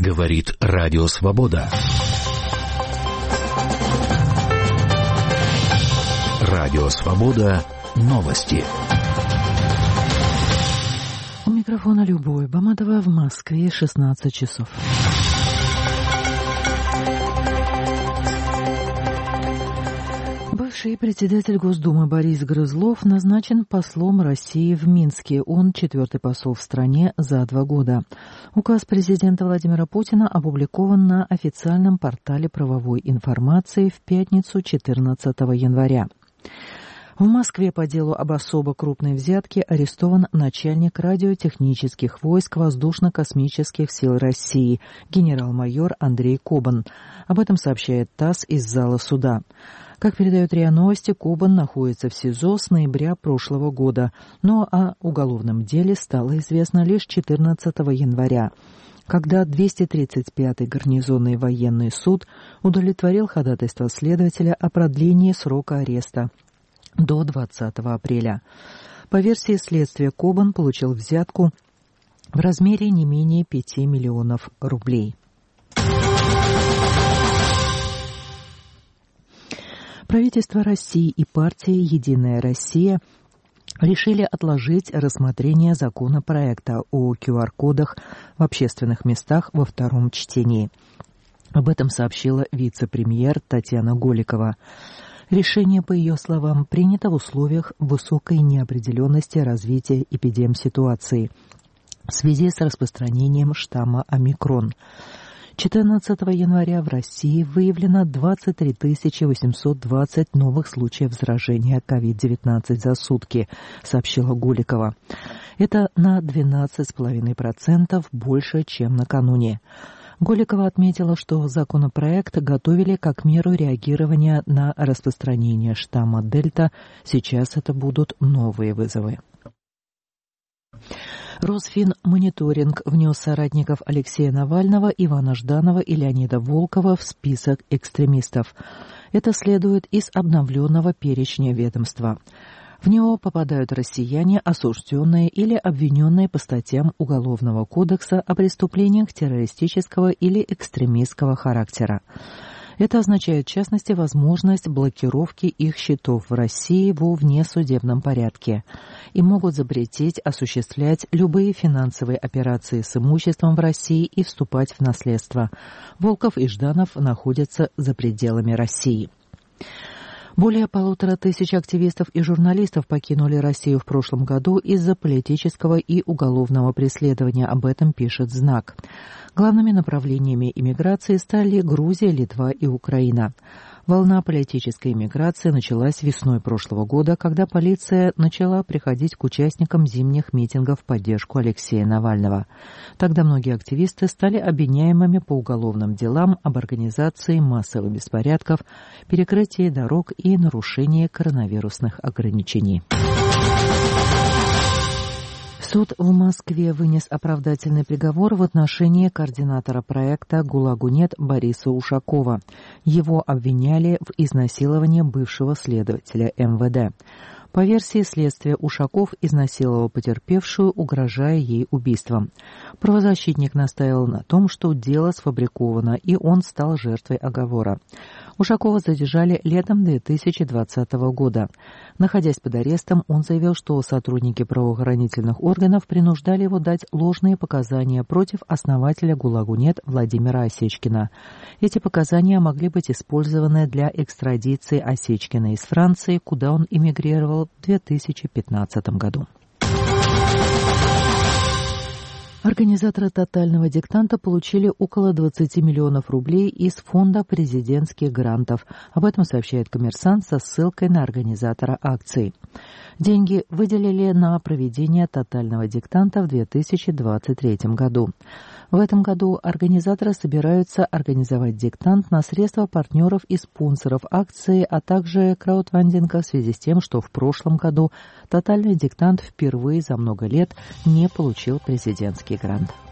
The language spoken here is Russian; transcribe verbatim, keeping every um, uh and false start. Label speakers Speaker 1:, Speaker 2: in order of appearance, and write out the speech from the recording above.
Speaker 1: Говорит Радио Свобода. Радио Свобода. Новости.
Speaker 2: У микрофона Любовь Баматова, в Москве шестнадцать часов. Бывший председатель Госдумы Борис Грызлов назначен послом России в Минске. Он четвертый посол в стране за два года. Указ президента Владимира Путина опубликован на официальном портале правовой информации в пятницу четырнадцатого января. В Москве по делу об особо крупной взятке арестован начальник радиотехнических войск Воздушно-космических сил России, генерал-майор Андрей Кобан. Об этом сообщает ТАСС из зала суда. Как передают РИА Новости, Кобан находится в СИЗО с ноября прошлого года, но о уголовном деле стало известно лишь четырнадцатого января, когда двести тридцать пятый гарнизонный военный суд удовлетворил ходатайство следователя о продлении срока ареста до двадцатого апреля. По версии следствия, Кобан получил взятку в размере не менее пяти миллионов рублей. Правительство России и партия «Единая Россия» решили отложить рассмотрение законопроекта о ку ар-кодах в общественных местах во втором чтении. Об этом сообщила вице-премьер Татьяна Голикова. Решение, по ее словам, принято в условиях высокой неопределенности развития эпидемситуации в связи с распространением штамма омикрон. четырнадцатого января в России выявлено двадцать три тысячи восемьсот двадцать новых случаев заражения ковид девятнадцать за сутки, сообщила Голикова. Это на двенадцать целых пять десятых процента больше, чем накануне. Голикова отметила, что законопроект готовили как меру реагирования на распространение штамма Дельта. Сейчас это будут новые вызовы. Росфинмониторинг внес соратников Алексея Навального, Ивана Жданова и Леонида Волкова в список экстремистов. Это следует из обновленного перечня ведомства. В него попадают россияне, осужденные или обвиненные по статьям Уголовного кодекса о преступлениях террористического или экстремистского характера. Это означает, в частности, возможность блокировки их счетов в России во внесудебном порядке. И могут запретить осуществлять любые финансовые операции с имуществом в России и вступать в наследство. Волков и Жданов находятся за пределами России. Более полутора тысяч активистов и журналистов покинули Россию в прошлом году из-за политического и уголовного преследования. Об этом пишет «Знак». Главными направлениями иммиграции стали Грузия, Литва и Украина. Волна политической иммиграции началась весной прошлого года, когда полиция начала приходить к участникам зимних митингов в поддержку Алексея Навального. Тогда многие активисты стали обвиняемыми по уголовным делам об организации массовых беспорядков, перекрытии дорог и нарушении коронавирусных ограничений. Суд в Москве вынес оправдательный приговор в отношении координатора проекта «ГУЛАГу нет» Бориса Ушакова. Его обвиняли в изнасиловании бывшего следователя эм вэ дэ. По версии следствия, Ушаков изнасиловал потерпевшую, угрожая ей убийством. Правозащитник настаивал на том, что дело сфабриковано, и он стал жертвой оговора. Ушакова задержали летом две тысячи двадцатого года. Находясь под арестом, он заявил, что сотрудники правоохранительных органов принуждали его дать ложные показания против основателя «ГУЛАГу нет» Владимира Осечкина. Эти показания могли быть использованы для экстрадиции Осечкина из Франции, куда он эмигрировал в две тысячи пятнадцатом году. Организаторы тотального диктанта получили около двадцати миллионов рублей из фонда президентских грантов. Об этом сообщает «Коммерсант» со ссылкой на организатора акции. Деньги выделили на проведение тотального диктанта в две тысячи двадцать третьем году. В этом году организаторы собираются организовать диктант на средства партнеров и спонсоров акции, а также краудфандинга в связи с тем, что в прошлом году тотальный диктант впервые за много лет не получил президентский грант.